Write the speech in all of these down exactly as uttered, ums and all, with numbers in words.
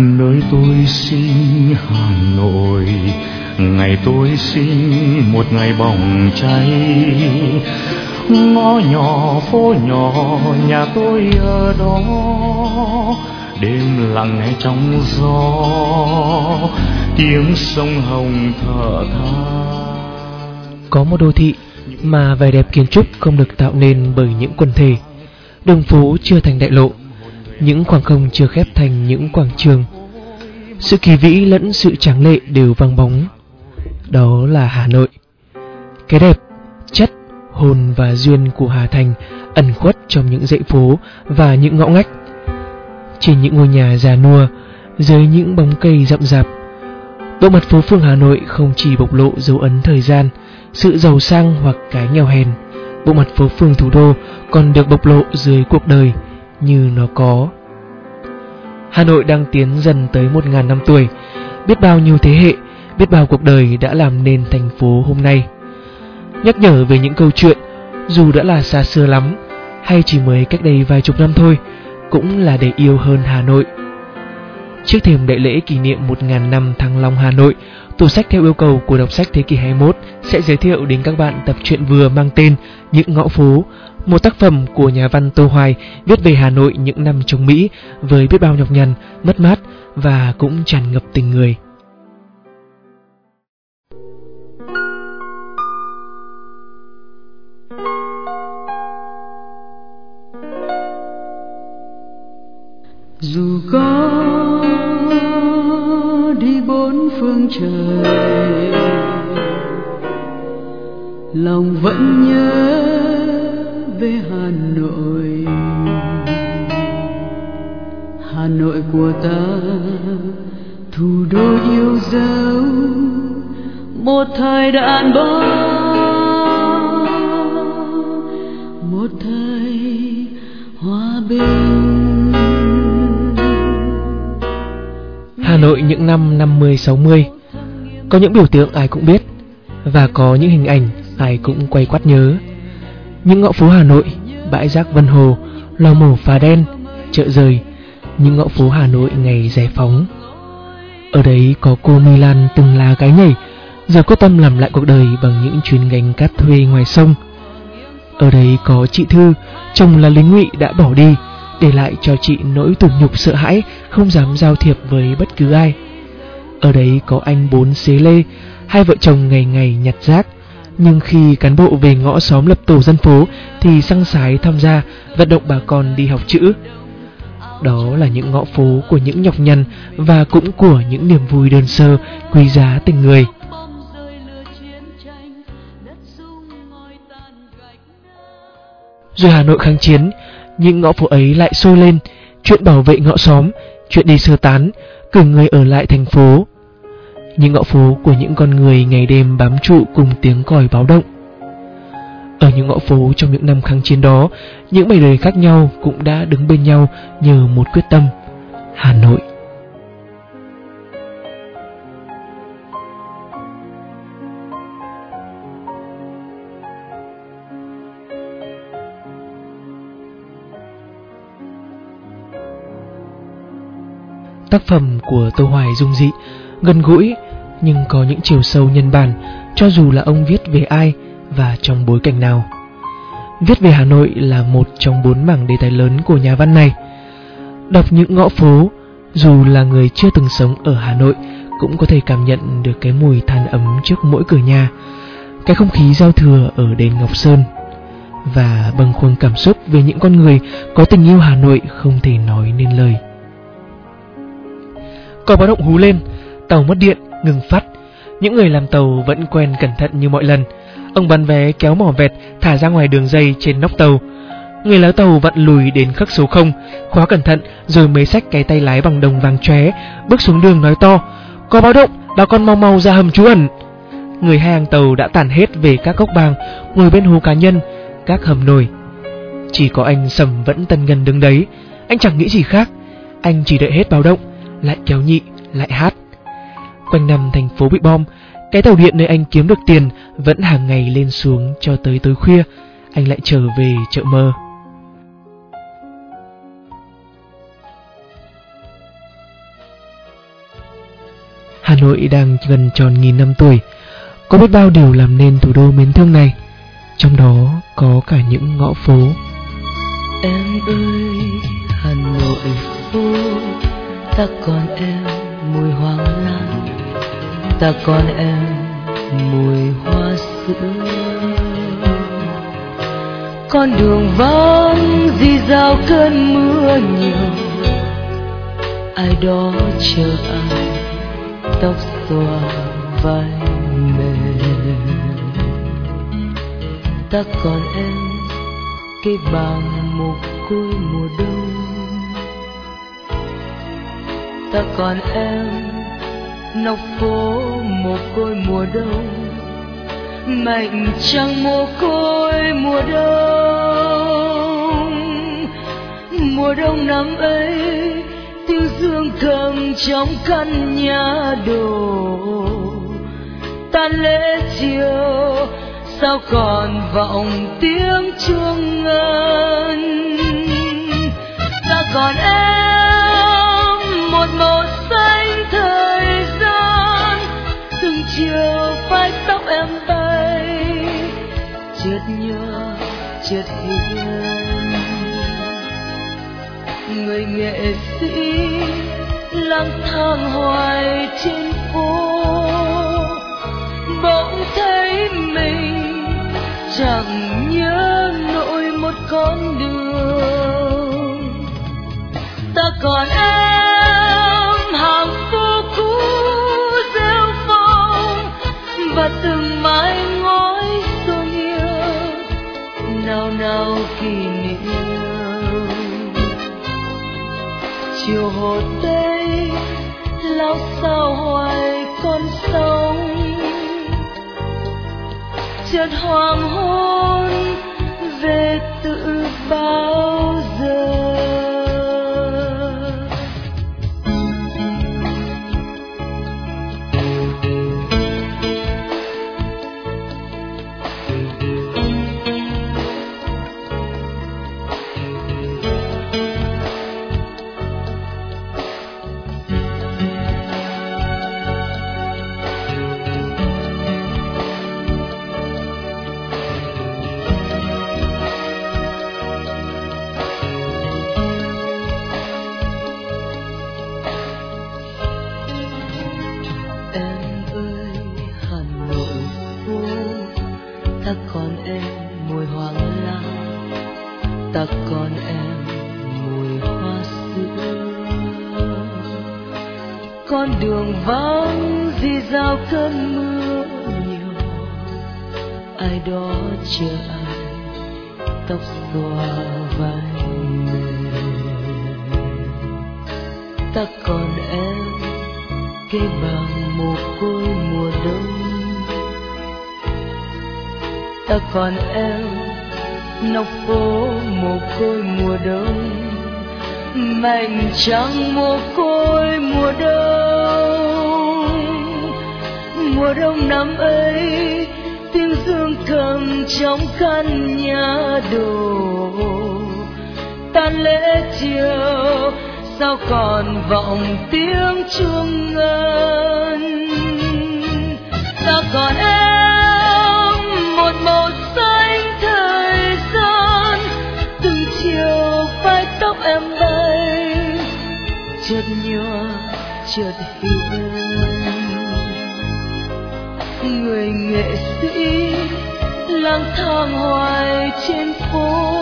Nơi tôi sinh Hà Nội, ngày tôi sinh một ngày bỏng cháy. Ngõ nhỏ phố nhỏ nhà tôi ở đó, đêm lặng nghe trong gió tiếng sông Hồng thở than. Có một đô thị mà vẻ đẹp kiến trúc không được tạo nên bởi những quần thể. Đường phố chưa thành đại lộ, những khoảng không chưa khép thành những quảng trường. Sự kỳ vĩ lẫn sự tráng lệ đều vang bóng. Đó là Hà Nội. Cái đẹp, chất, hồn và duyên của Hà Thành ẩn khuất trong những dãy phố và những ngõ ngách. Trên những ngôi nhà già nua, dưới những bóng cây rậm rạp, bộ mặt phố phường Hà Nội không chỉ bộc lộ dấu ấn thời gian, sự giàu sang hoặc cái nghèo hèn. Bộ mặt phố phường thủ đô còn được bộc lộ dưới cuộc đời như nó có. Hà Nội đang tiến dần tới một ngàn năm tuổi. Biết bao nhiêu thế hệ, biết bao cuộc đời đã làm nên thành phố hôm nay. Nhắc nhở về những câu chuyện, dù đã là xa xưa lắm, hay chỉ mới cách đây vài chục năm thôi, cũng là để yêu hơn Hà Nội. Trước thềm đại lễ kỷ niệm một nghìn năm Thăng Long Hà Nội, tủ sách theo yêu cầu của đọc sách thế kỷ hai mươi mốt sẽ giới thiệu đến các bạn tập truyện vừa mang tên Những Ngõ Phố, một tác phẩm của nhà văn Tô Hoài viết về Hà Nội những năm chống Mỹ với biết bao nhọc nhằn, mất mát và cũng tràn ngập tình người. Dù có đi bốn phương trời, lòng vẫn nhớ về Hà Nội. Hà Nội của ta, thủ đô yêu dấu, một thời đàn bông, một thời hòa bình. Hà Nội những năm năm mươi sáu mươi, có những biểu tượng ai cũng biết, và có những hình ảnh ai cũng quay quắt nhớ. Những ngõ phố Hà Nội, bãi rác Vân Hồ, lò mổ Phà Đen, chợ Rời, những ngõ phố Hà Nội ngày giải phóng. Ở đấy có cô Milan từng là gái nhảy, giờ quyết tâm làm lại cuộc đời bằng những chuyến gánh cát thuê ngoài sông. Ở đấy có chị Thư, chồng là lính ngụy đã bỏ đi, để lại cho chị nỗi tủi nhục sợ hãi, không dám giao thiệp với bất cứ ai. Ở đấy có anh Bốn Xế Lê, hai vợ chồng ngày ngày nhặt rác, nhưng khi cán bộ về ngõ xóm lập tổ dân phố thì săng sái tham gia vận động bà con đi học chữ. Đó là những ngõ phố của những nhọc nhằn và cũng của những niềm vui đơn sơ, quý giá tình người. Rồi Hà Nội kháng chiến, những ngõ phố ấy lại sôi lên, chuyện bảo vệ ngõ xóm, chuyện đi sơ tán, cử người ở lại thành phố. Những ngõ phố của những con người ngày đêm bám trụ cùng tiếng còi báo động. Ở những ngõ phố trong những năm kháng chiến đó, những mảnh đời khác nhau cũng đã đứng bên nhau nhờ một quyết tâm: Hà Nội. Tác phẩm của Tô Hoài dung dị, gần gũi, nhưng có những chiều sâu nhân bản, cho dù là ông viết về ai và trong bối cảnh nào. Viết về Hà Nội là một trong bốn mảng đề tài lớn của nhà văn này. Đọc những ngõ phố, dù là người chưa từng sống ở Hà Nội cũng có thể cảm nhận được cái mùi than ấm trước mỗi cửa nhà, cái không khí giao thừa ở đền Ngọc Sơn, và bâng khuâng cảm xúc về những con người có tình yêu Hà Nội không thể nói nên lời. Còi báo động hú lên, tàu mất điện, ngừng phát. Những người làm tàu vẫn quen cẩn thận như mọi lần. Ông bán vé kéo mỏ vẹt thả ra ngoài đường dây trên nóc tàu. Người lái tàu vặn lùi đến khắc số không, khóa cẩn thận rồi mới xách cái tay lái bằng đồng vàng chóe, bước xuống đường nói to: "Có báo động, bà con mau mau ra hầm trú ẩn." Người hai hàng tàu đã tản hết về các góc bàng, ngồi bên hố cá nhân, các hầm nổi. Chỉ có anh Sầm vẫn tân ngần đứng đấy. Anh chẳng nghĩ gì khác, anh chỉ đợi hết báo động lại kéo nhị, lại hát. Quanh năm thành phố bị bom, cái tàu điện nơi anh kiếm được tiền vẫn hàng ngày lên xuống cho tới tối khuya. Anh lại trở về chợ mơ. Hà Nội đang gần tròn nghìn năm tuổi. Có biết bao điều làm nên thủ đô mến thương này, trong đó có cả những ngõ phố. Em ơi Hà Nội phố, ta còn em mùi hoang lan, ta còn em mùi hoa sữa. Con đường vắng rì rào cơn mưa nhiều, ai đó chờ ai, tóc xõa vai mềm. Ta còn em cây bàng mồ côi mùa đông, ta còn em nóc phố mồ côi mùa đông, mảnh trăng mồ côi mùa đông. Mùa đông năm ấy tiếng dương thầm trong căn nhà đổ, tan lễ chiều sao còn vọng tiếng chuông ngân. Ta còn em một màu xanh thời gian, từng chiều vai tóc em bay chợt nhớ chợt hiền. Người nghệ sĩ lang thang hoài trên phố, bỗng thấy mình chẳng nhớ nổi một con đường. Ta còn em hàng phố cũ rêu phong, và từng mái ngói xôn yêu nào nào kỷ niệm. Chiều hồ tây lao sao hoài con sông, chợt hoàng hôn về tự bao giờ. Ta còn em mùi hoang lan, ta còn em mùi hoa sữa. Con đường vắng rì rào cơn mưa nhiều, ai đó chờ ai, tóc xõa vai mềm. Ta còn em cây bàng mồ côi mùa đông, ta còn em nóc phố mồ côi mùa đông, mảnh trăng mồ côi mùa đông. Mùa đông năm ấy tiếng dương thầm trong căn nhà đổ, tan lễ chiều sao còn vọng tiếng chuông ngân. Ta còn em một màu xanh thời gian, từng chiều vai tóc em bay chợt nhòa chợt hiền. Người nghệ sĩ lang thang hoài trên phố,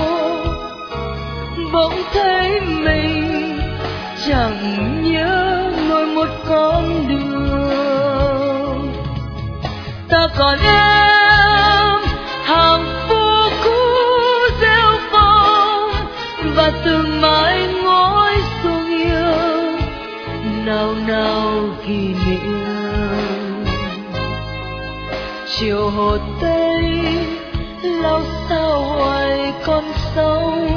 bỗng thấy mình chẳng nhớ nổi một con đường. Ta còn em hàng phố cũ rêu phong, và từng mái ngói xuông yêu nào nào kỷ niệm. Chiều hồ tây lao sao hoài con sông,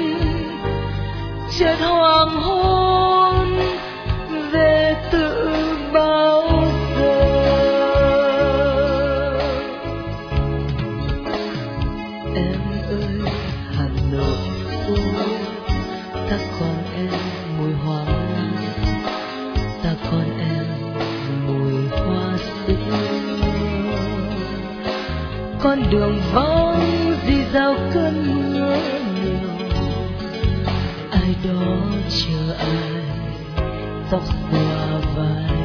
chợt hoàng hôn về tự bao giờ. Em ơi Hà Nội phố, ta còn em mùi hoang lan, ta còn em con đường vắng rì rào cơn mưa nhiều. Ai đó chờ ai tóc xòa vai.